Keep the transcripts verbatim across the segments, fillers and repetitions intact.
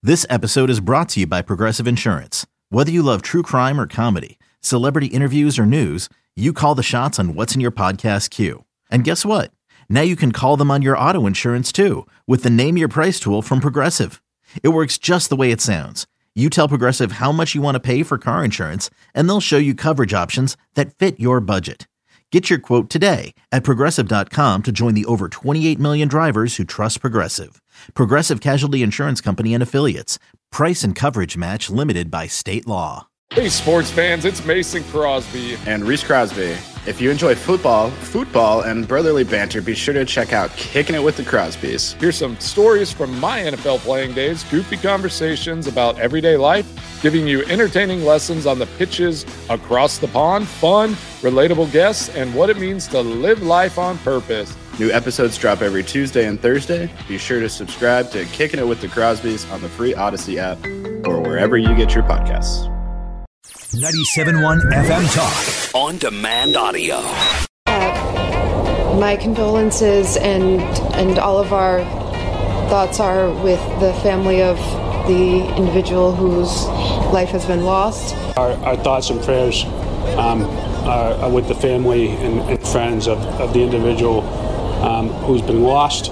This episode is brought to you by Progressive Insurance. Whether you love true crime or comedy, celebrity interviews or news, you call the shots on what's in your podcast queue. And guess what? Now you can call them on your auto insurance too with the Name Your Price tool from Progressive. It works just the way it sounds. You tell Progressive how much you want to pay for car insurance, and they'll show you coverage options that fit your budget. Get your quote today at Progressive dot com to join the over twenty-eight million drivers who trust Progressive. Progressive Casualty Insurance Company and Affiliates. Price and coverage match limited by state law. Hey, sports fans, it's Mason Crosby. And Reese Crosby. If you enjoy football, football, and brotherly banter, be sure to check out Kicking It with the Crosbys. Here's some stories from my N F L playing days, goofy conversations about everyday life, giving you entertaining lessons on the pitches across the pond, fun, relatable guests, and what it means to live life on purpose. New episodes drop every Tuesday and Thursday. Be sure to subscribe to Kicking It with the Crosbys on the free Odyssey app or wherever you get your podcasts. ninety-seven point one F M Talk. On demand audio. Uh, my condolences and and all of our thoughts are with the family of the individual whose life has been lost. Our, our thoughts and prayers um, are, are with the family and, and friends of, of the individual um, who's been lost.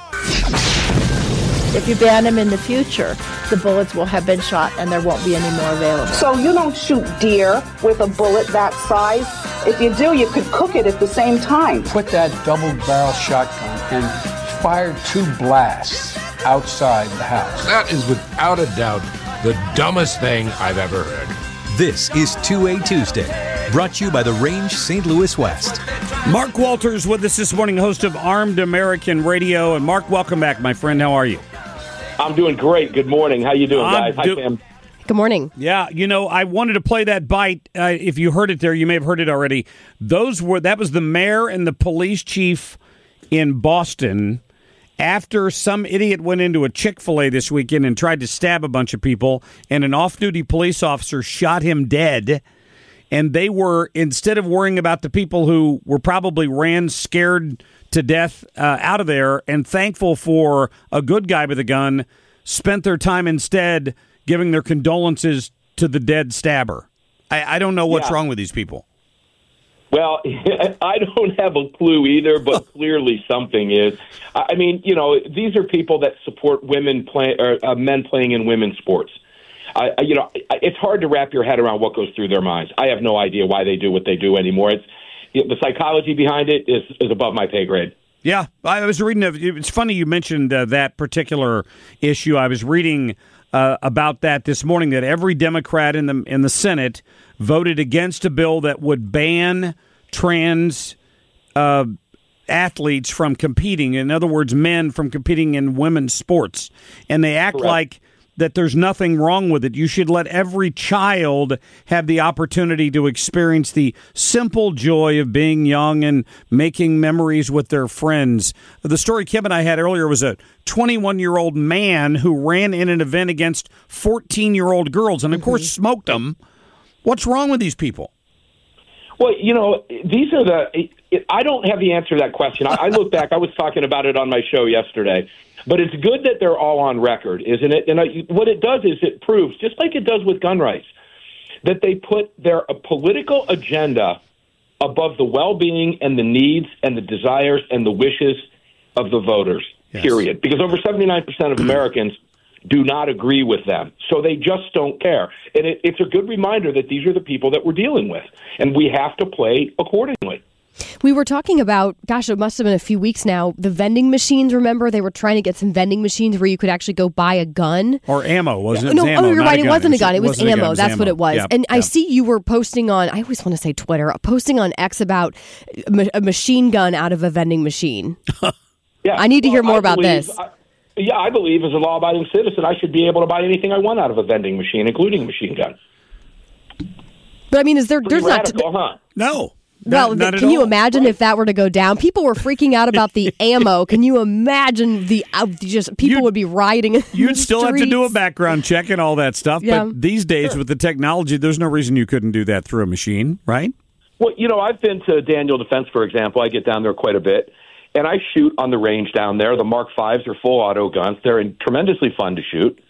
If you ban them in the future, the bullets will have been shot and there won't be any more available. So you don't shoot deer with a bullet that size. If you do, you could cook it at the same time. Put that double-barrel shotgun and fire two blasts outside the house. That is without a doubt the dumbest thing I've ever heard. This is two A Tuesday, brought to you by the Range Saint Louis West. Mark Walters with us this morning, host of Armed American Radio. And Mark, welcome back, my friend. How are you? I'm doing great. Good morning. How you doing, guys? Do- Hi, Sam. Good morning. Yeah, you know, I wanted to play that bite. Uh, if you heard it there, you may have heard it already. Those were that was the mayor and the police chief in Boston after some idiot went into a Chick-fil-A this weekend and tried to stab a bunch of people, and an off-duty police officer shot him dead. And they were, instead of worrying about the people who were probably ran scared to death uh, out of there and thankful for a good guy with a gun, spent their time instead giving their condolences to the dead stabber. I, I don't know what's yeah. wrong with these people. Well, I don't have a clue either, but clearly something is. I mean, you know, these are people that support women play or uh, men playing in women's sports. I, you know, it's hard to wrap your head around what goes through their minds. I have no idea why they do what they do anymore. It's the psychology behind it is, is above my pay grade. Yeah, I was reading. It's funny you mentioned uh, that particular issue. I was reading uh, about that this morning. That every Democrat in the in the Senate voted against a bill that would ban trans uh, athletes from competing. In other words, men from competing in women's sports, and they act Correct. like that there's nothing wrong with it. You should let every child have the opportunity to experience the simple joy of being young and making memories with their friends. The story Kim and I had earlier was a twenty-one-year-old man who ran in an event against fourteen-year-old girls and, of mm-hmm. course, smoked them. What's wrong with these people? Well, you know, these are the – I don't have the answer to that question. I, I look back. I was talking about it on my show yesterday. But it's good that they're all on record, isn't it? And I, what it does is it proves, just like it does with gun rights, that they put their a political agenda above the well-being and the needs and the desires and the wishes of the voters, yes. period. Because over seventy-nine percent of Americans do not agree with them. So they just don't care. And it, it's a good reminder that these are the people that we're dealing with. And we have to play accordingly. We were talking about, gosh, it must have been a few weeks now, the vending machines, remember? They were trying to get some vending machines where you could actually go buy a gun. Or ammo, wasn't it? No, it was ammo, oh, you're right, it wasn't a gun. It was, wasn't ammo. Gun, it was That's ammo. what it was. Yep, and yep. I see you were posting on, I always want to say Twitter, posting on X about a machine gun out of a vending machine. yeah, I need to well, hear more I about believe, this. I, yeah, I believe as a law-abiding citizen, I should be able to buy anything I want out of a vending machine, including a machine gun. But I mean, is there, Pretty there's radical, not... huh? No. Well, not, not can you all. imagine right. if that were to go down? People were freaking out about the ammo. Can you imagine the uh, just people you'd, would be rioting in You'd the still streets. have to do a background check and all that stuff. Yeah. But these days, sure. with the technology, there's no reason you couldn't do that through a machine, right? Well, you know, I've been to Daniel Defense, for example. I get down there quite a bit, and I shoot on the range down there. The Mark fives are full auto guns. They're tremendously fun to shoot.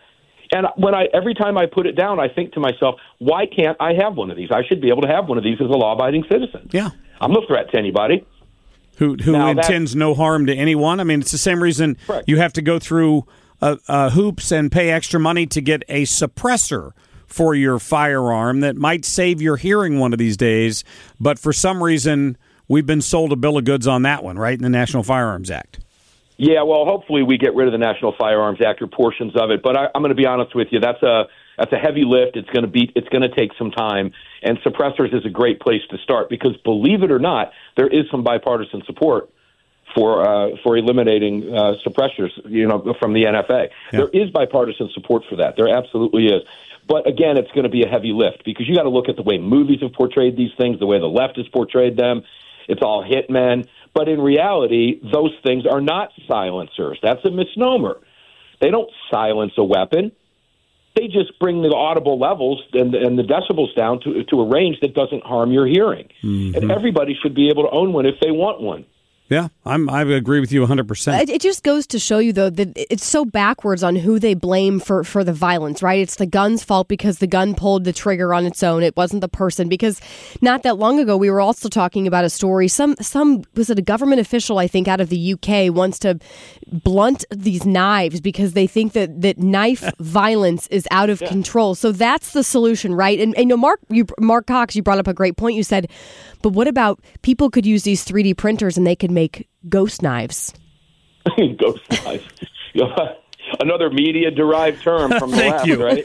And when I every time I put it down, I think to myself, why can't I have one of these? I should be able to have one of these as a law-abiding citizen. Yeah. I'm no threat to anybody. Who who now intends no harm to anyone. I mean, it's the same reason correct. You have to go through uh, uh, hoops and pay extra money to get a suppressor for your firearm that might save your hearing one of these days. But for some reason, we've been sold a bill of goods on that one, right, in the National Firearms Act. Yeah, well, hopefully we get rid of the National Firearms Act or portions of it. But I, I'm going to be honest with you, that's a that's a heavy lift. It's going to be it's going to take some time, and suppressors is a great place to start because, believe it or not, there is some bipartisan support for uh, for eliminating uh, suppressors, you know, from the N F A. Yeah. There is bipartisan support for that. There absolutely is. But again, it's going to be a heavy lift because you got to look at the way movies have portrayed these things, the way the left has portrayed them. It's all hitmen. But in reality, those things are not silencers. That's a misnomer. They don't silence a weapon. They just bring the audible levels and, and the decibels down to, to a range that doesn't harm your hearing. Mm-hmm. And everybody should be able to own one if they want one. Yeah, I'm, I agree with you one hundred percent. It, it just goes to show you, though, that it's so backwards on who they blame for, for the violence, right? It's the gun's fault because the gun pulled the trigger on its own. It wasn't the person. Because not that long ago, we were also talking about a story. Some, some was it a government official, I think, out of the U K wants to blunt these knives because they think that, that knife violence is out of yeah. control. So that's the solution, right? And, and you know, Mark, you, Mark Cox, you brought up a great point. You said, but what about people could use these three D printers and they could make ghost knives? Ghost knives. Another media-derived term from the left, you. right?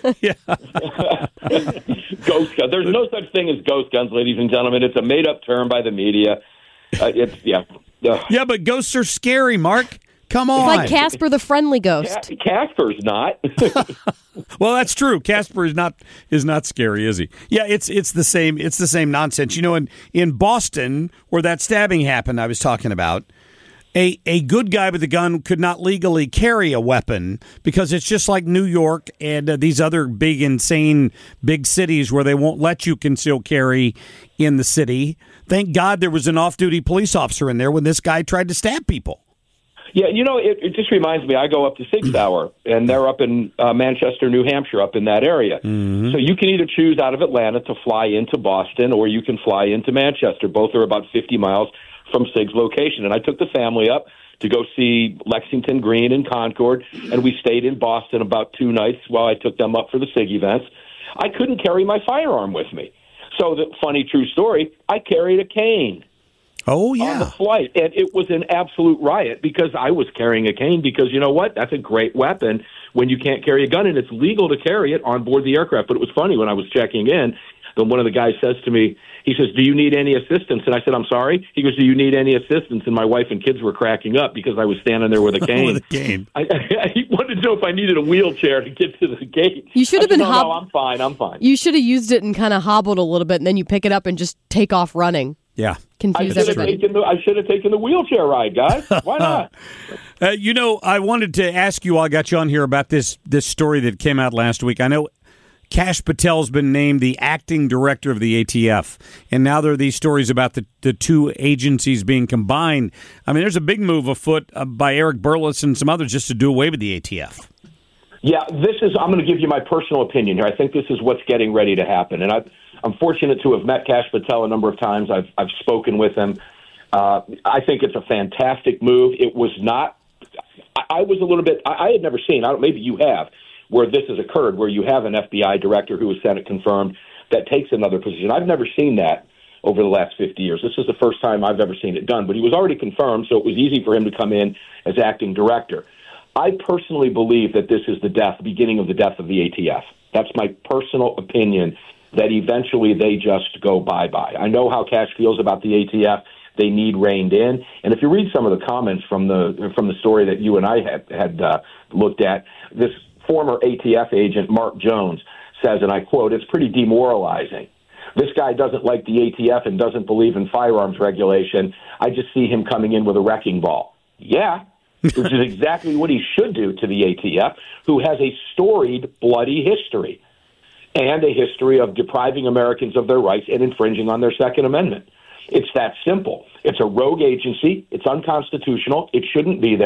Yeah. Ghost guns. There's no such thing as ghost guns, ladies and gentlemen. It's a made-up term by the media. Uh, it's yeah. Uh, yeah, but ghosts are scary, Mark. Come on. It's like Casper the Friendly Ghost. Ca- Casper's not. Well, that's true. Casper is not is not scary, is he? Yeah, it's it's the same it's the same nonsense. You know, in, in Boston, where that stabbing happened I was talking about, a, a good guy with a gun could not legally carry a weapon because it's just like New York and uh, these other big, insane, big cities where they won't let you conceal carry in the city. Thank God there was an off-duty police officer in there when this guy tried to stab people. Yeah, you know, it, it just reminds me, I go up to Sig Sauer, and they're up in uh, Manchester, New Hampshire, up in that area. Mm-hmm. So you can either choose out of Atlanta to fly into Boston, or you can fly into Manchester. Both are about fifty miles from Sig's location. And I took the family up to go see Lexington Green and Concord, and we stayed in Boston about two nights while I took them up for the Sig events. I couldn't carry my firearm with me. So the funny true story, I carried a cane. Oh, yeah. On the flight. And it was an absolute riot because I was carrying a cane because, you know what, that's a great weapon when you can't carry a gun, and it's legal to carry it on board the aircraft. But it was funny when I was checking in, then one of the guys says to me, he says, do you need any assistance? And I said, I'm sorry? He goes, do you need any assistance? And my wife and kids were cracking up because I was standing there with a cane. with a cane. I, I, he wanted to know if I needed a wheelchair to get to the gate. You should have been no, hob- no, I'm fine, I'm fine. You should have used it and kind of hobbled a little bit, and then you pick it up and just take off running. Yeah. Confuse I should, everybody. have taken the, I should have taken the wheelchair ride, guys. Why not? uh, you know, I wanted to ask you while I got you on here about this this story that came out last week. I know Kash Patel's been named the acting director of the A T F, and now there are these stories about the, the two agencies being combined. I mean, there's a big move afoot uh, by Eric Burless and some others just to do away with the A T F. Yeah, this is, I'm going to give you my personal opinion here. I think this is what's getting ready to happen. And I, I'm fortunate to have met Kash Patel a number of times. I've, I've spoken with him. Uh, I think it's a fantastic move. It was not, I, I was a little bit, I, I had never seen, I don't, maybe you have, where this has occurred, where you have an F B I director who is Senate confirmed that takes another position. I've never seen that over the last fifty years. This is the first time I've ever seen it done. But he was already confirmed, so it was easy for him to come in as acting director. I personally believe that this is the death, beginning of the death of the A T F. That's my personal opinion, that eventually they just go bye-bye. I know how Kash feels about the A T F. They need reined in. And if you read some of the comments from the from the story that you and I had, had uh, looked at, this former A T F agent, Mark Jones, says, and I quote, "It's pretty demoralizing. This guy doesn't like the A T F and doesn't believe in firearms regulation. I just see him coming in with a wrecking ball." Yeah. Which is exactly what he should do to the A T F, who has a storied, bloody history and a history of depriving Americans of their rights and infringing on their Second Amendment. It's that simple. It's a rogue agency. It's unconstitutional. It shouldn't be there.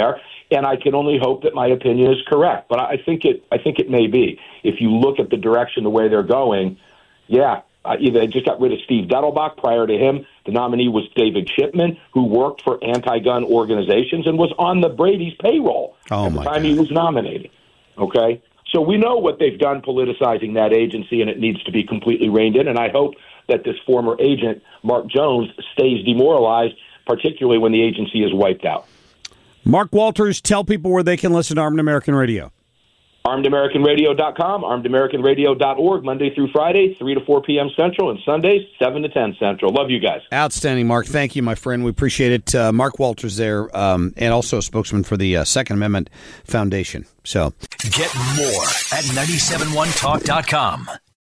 And I can only hope that my opinion is correct. But I think it I think it may be. If you look at the direction, the way they're going, yeah, uh, either they just got rid of Steve Dettelbach. Prior to him, the nominee was David Chipman, who worked for anti-gun organizations and was on the Brady's payroll oh at the my time God. he was nominated. Okay? So we know what they've done politicizing that agency, and it needs to be completely reined in. And I hope that this former agent, Mark Jones, stays demoralized, particularly when the agency is wiped out. Mark Walters, tell people where they can listen to Armed American Radio. armed american radio dot com, armed american radio dot org, Monday through Friday, three to four p.m. Central, and Sundays, seven to ten Central. Love you guys. Outstanding, Mark. Thank you, my friend. We appreciate it. Uh, Mark Walters there, um, and also a spokesman for the uh, Second Amendment Foundation. So Get more at nine seven one talk dot com.